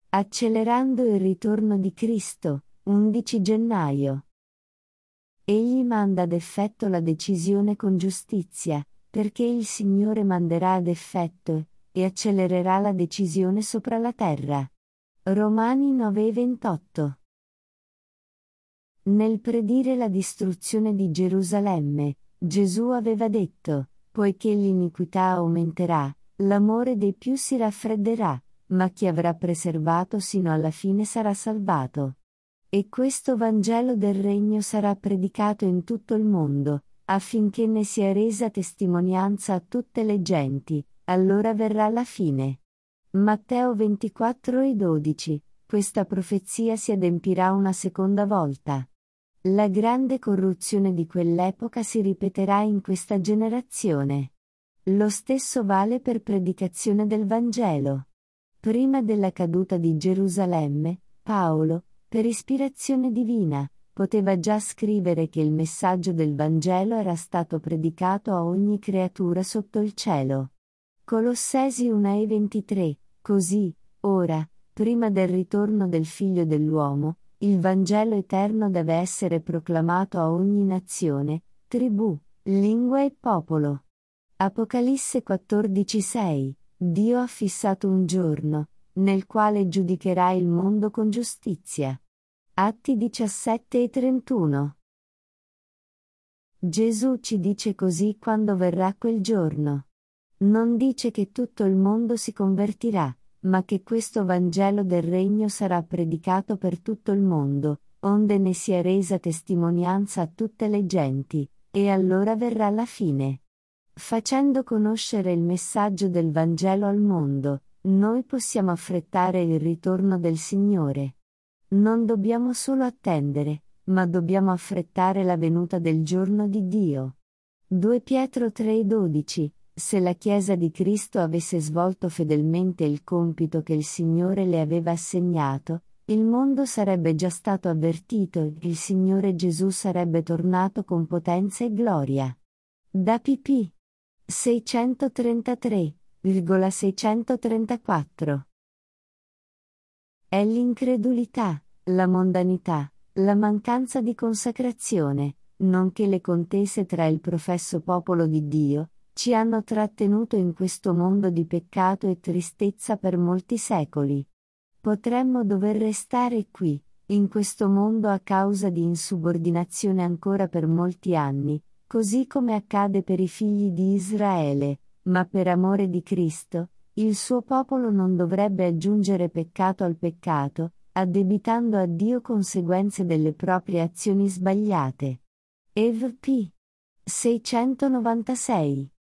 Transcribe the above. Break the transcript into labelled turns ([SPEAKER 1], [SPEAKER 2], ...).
[SPEAKER 1] Accelerando il ritorno di Cristo, 11 gennaio. Egli manda ad effetto la decisione con giustizia, perché il Signore manderà ad effetto, e accelererà la decisione sopra la terra. Romani 9:28. Nel predire la distruzione di Gerusalemme, Gesù aveva detto: poiché l'iniquità aumenterà, l'amore dei più si raffredderà, ma chi avrà preservato sino alla fine sarà salvato. E questo Vangelo del Regno sarà predicato in tutto il mondo, affinché ne sia resa testimonianza a tutte le genti, allora verrà la fine. Matteo 24:12. Questa profezia si adempirà una seconda volta. La grande corruzione di quell'epoca si ripeterà in questa generazione. Lo stesso vale per predicazione del Vangelo. Prima della caduta di Gerusalemme, Paolo, per ispirazione divina, poteva già scrivere che il messaggio del Vangelo era stato predicato a ogni creatura sotto il cielo. Colossesi 1:23. Così, ora, prima del ritorno del Figlio dell'uomo, il Vangelo eterno deve essere proclamato a ogni nazione, tribù, lingua e popolo. Apocalisse 14:6. Dio ha fissato un giorno, nel quale giudicherà il mondo con giustizia. Atti 17:31. Gesù ci dice così quando verrà quel giorno. Non dice che tutto il mondo si convertirà, ma che questo Vangelo del Regno sarà predicato per tutto il mondo, onde ne sia resa testimonianza a tutte le genti, e allora verrà la fine. Facendo conoscere il messaggio del Vangelo al mondo, noi possiamo affrettare il ritorno del Signore. Non dobbiamo solo attendere, ma dobbiamo affrettare la venuta del giorno di Dio. 2 Pietro 3:12. Se la Chiesa di Cristo avesse svolto fedelmente il compito che il Signore le aveva assegnato, il mondo sarebbe già stato avvertito e il Signore Gesù sarebbe tornato con potenza e gloria. Da pp. 633,634. È l'incredulità, la mondanità, la mancanza di consacrazione, nonché le contese tra il professo popolo di Dio, ci hanno trattenuto in questo mondo di peccato e tristezza per molti secoli. Potremmo dover restare qui, in questo mondo a causa di insubordinazione ancora per molti anni, così come accade per i figli di Israele, ma per amore di Cristo, il suo popolo non dovrebbe aggiungere peccato al peccato, addebitando a Dio conseguenze delle proprie azioni sbagliate. Ev. P. 696